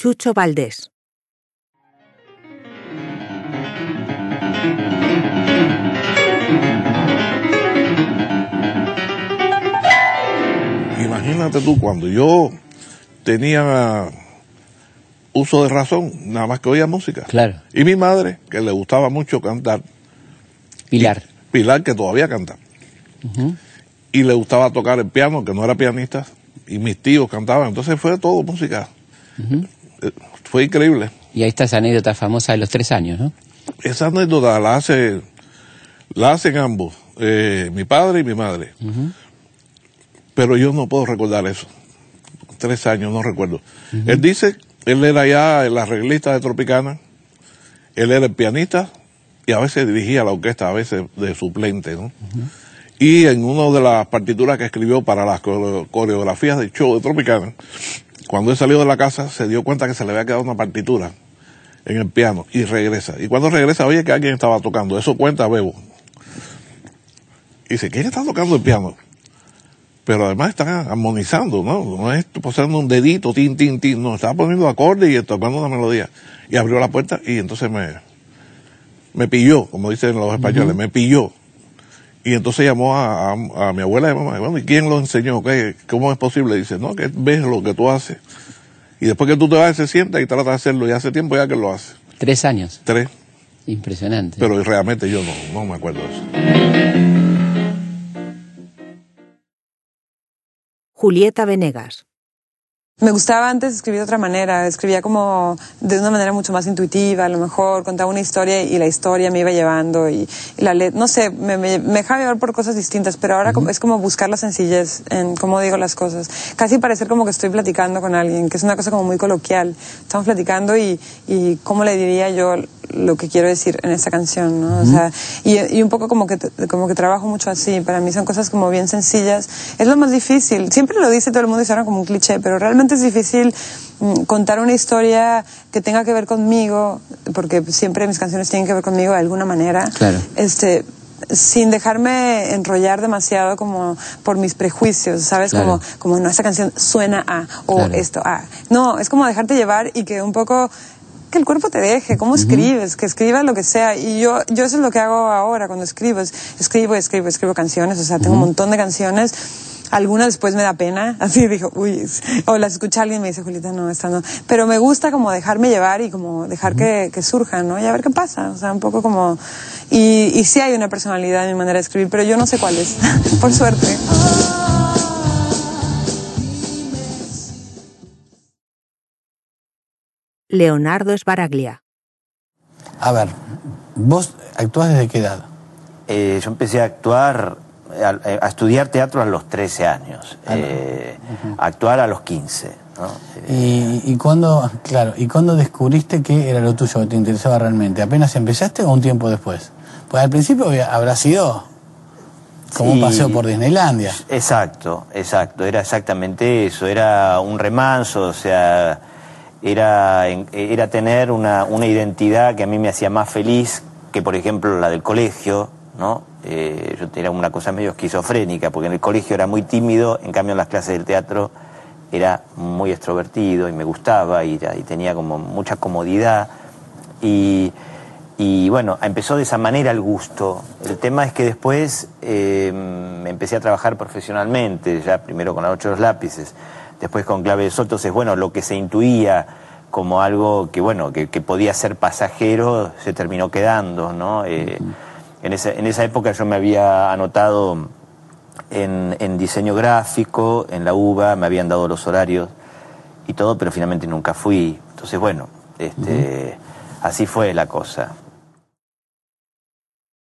Chucho Valdés. Imagínate tú, cuando yo tenía uso de razón, nada más que oía música. Claro. Y mi madre, que le gustaba mucho cantar. Pilar. Pilar, que todavía canta. Y le gustaba tocar el piano, que no era pianista, y mis tíos cantaban. Entonces fue todo música. Fue increíble. Y ahí está esa anécdota famosa de los 3 años, ¿no? Esa anécdota la hacen ambos, mi padre y mi madre. Pero yo no puedo recordar eso. 3 años, no recuerdo. Él dice, él era ya el arreglista de Tropicana, él era el pianista y a veces dirigía la orquesta, a veces de suplente, ¿no? Y en una de las partituras que escribió para las coreografías del show de Tropicana, cuando él salió de la casa se dio cuenta que se le había quedado una partitura en el piano y regresa. Y cuando regresa, oye que alguien estaba tocando. Eso cuenta Bebo. Y dice, ¿quién está tocando el piano? Pero además están armonizando, ¿no? No es posando un dedito, tin, tin, tin. No, estaba poniendo acordes y tocando una melodía. Y abrió la puerta y entonces me pilló, como dicen los españoles, me pilló. Y entonces llamó a mi abuela y a mi mamá. Bueno, ¿y quién lo enseñó? ¿Cómo es posible? Dice, no, que ves lo que tú haces. Y después que tú te vas, se sienta y trata de hacerlo. Y hace tiempo ya que lo hace. 3 años. 3. Impresionante. Pero realmente yo no me acuerdo de eso. Julieta Venegas. Me gustaba antes escribir de otra manera, escribía como de una manera mucho más intuitiva, a lo mejor contaba una historia y la historia me iba llevando y la letra, no sé, me dejaba llevar por cosas distintas, pero ahora es como buscar la sencillez en cómo digo las cosas. Casi parecer como que estoy platicando con alguien, que es una cosa como muy coloquial. Estamos platicando y cómo le diría yo lo que quiero decir en esta canción, ¿no? O sea, y un poco como que trabajo mucho así. Para mí son cosas como bien sencillas. Es lo más difícil. Siempre lo dice todo el mundo y suena como un cliché, pero realmente es difícil contar una historia que tenga que ver conmigo, porque siempre mis canciones tienen que ver conmigo de alguna manera. Claro. Sin dejarme enrollar demasiado como por mis prejuicios, ¿sabes? Claro. Como no, esta canción suena a, o Claro. esto a. No, es como dejarte llevar y que un poco que el cuerpo te deje, cómo escribes, que escribas lo que sea. Y yo eso es lo que hago ahora cuando escribo. Escribo canciones, o sea, tengo un montón de canciones. Algunas después me da pena, así digo, uy, o las escucha alguien y me dice, Julieta, no, esta no. Pero me gusta como dejarme llevar y como dejar que surjan, ¿no? Y a ver qué pasa, o sea, un poco como... Y sí hay una personalidad en mi manera de escribir, pero yo no sé cuál es, por suerte. Leonardo Sbaraglia. A ver, ¿vos actuás desde qué edad? Yo empecé a actuar, a estudiar teatro a los 13 años, a actuar a los 15, ¿no? ¿Y cuándo descubriste que era lo tuyo, que te interesaba realmente? ¿Apenas empezaste o un tiempo después? Pues al principio habrá sido como un paseo por Disneylandia. Exacto, era exactamente eso, era un remanso, o sea... Era tener una identidad que a mí me hacía más feliz que, por ejemplo, la del colegio, ¿no? Yo tenía una cosa medio esquizofrénica, porque en el colegio era muy tímido, en cambio en las clases del teatro era muy extrovertido y me gustaba y tenía como mucha comodidad. Y bueno, empezó de esa manera el gusto. El tema es que después me empecé a trabajar profesionalmente, ya primero con la 8 de los lápices, después con Clave de Sol. Entonces, bueno, lo que se intuía como algo que, bueno, que podía ser pasajero, se terminó quedando, ¿no? En esa época yo me había anotado en diseño gráfico, en la UBA, me habían dado los horarios y todo, pero finalmente nunca fui. Entonces, bueno, así fue la cosa.